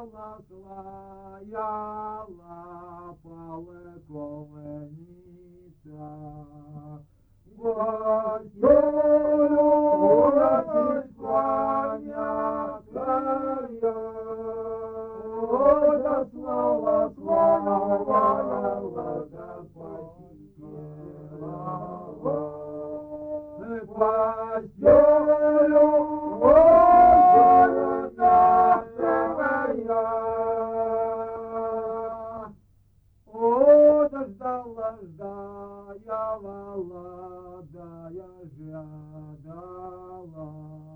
ласла, лаяла, полковниця. Гостюлю Господня края, да слава, слава, да посетила. Гостюлю Господня края, о, дождала, ждала, да я ждала.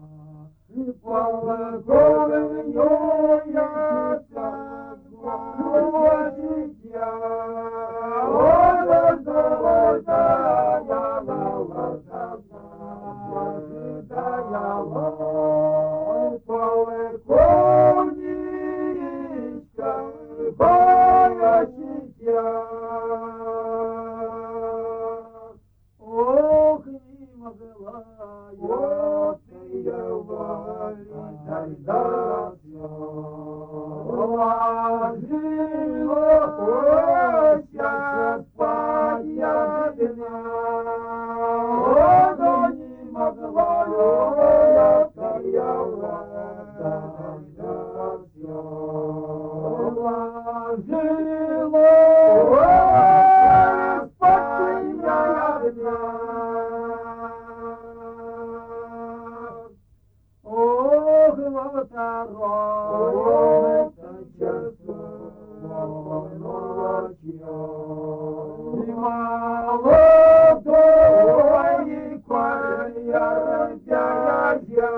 Полковню я царского дитя, о, дождала, ждала, полковничка, моя дитя. Ох, не могла я валить, дождаться. Ложилась спать я бедна, но не могла я дождаться. Ложилась спать я бедна. Ох, второй часу ночью, и молодой король я,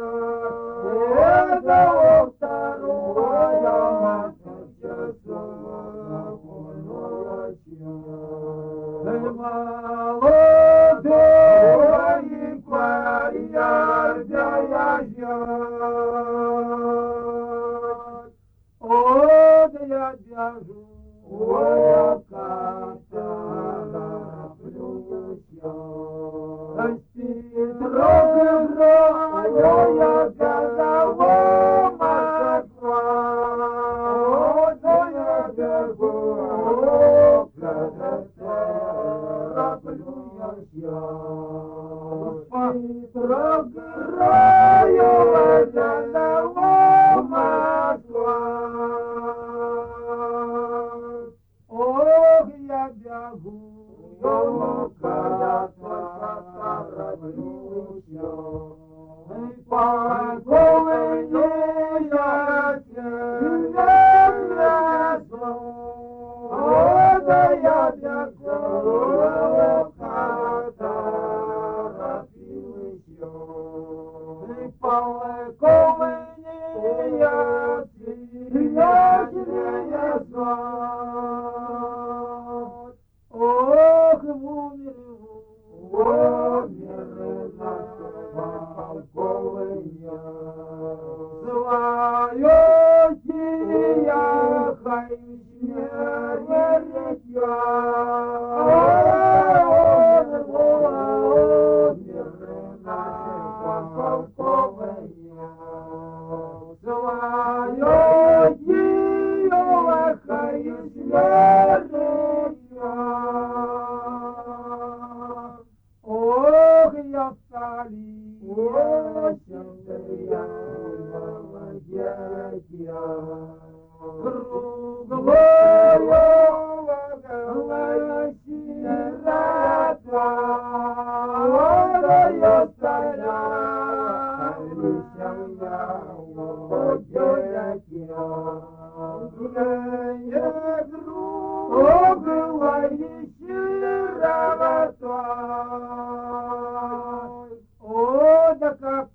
это второй часу ночью, и молодой король я. От я вяжу, о, как-то наплюся. Спит рогрою я вязала Москва. От я вяжу, как-то наплюся. Спит рогрою я вязала Москва. Ох, я бегу, когда кораблюся, полковню я лезу, да я бегу, когда кораблюся, полковню я лезу. Ох, умер наша полковня, злая хай смерть я. Умер наша полковня, злая хай смерть я. Ох, я в столице, я молодец, круглая сирота, да я в столице, я молодец, круглая сирота. О, да как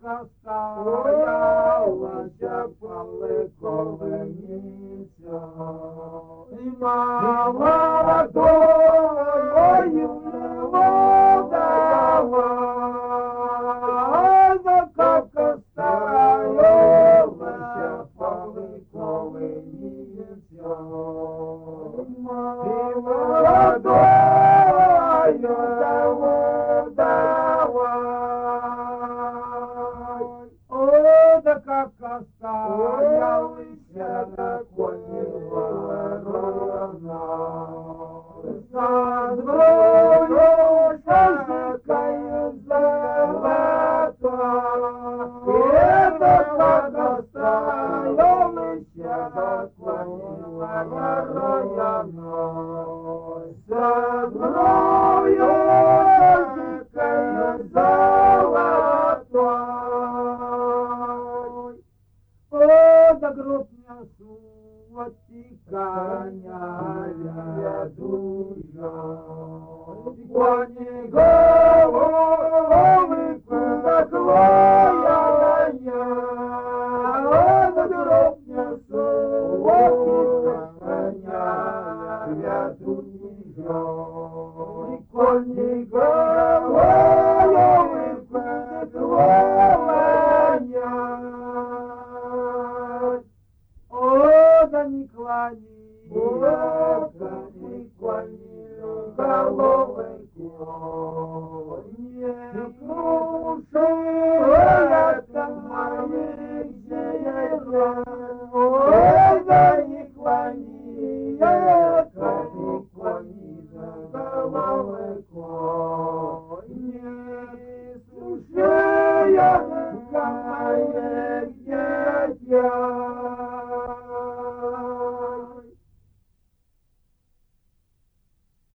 оставалась полковница. кланять. О, да не кланяй, О, да не кланяй головоньку.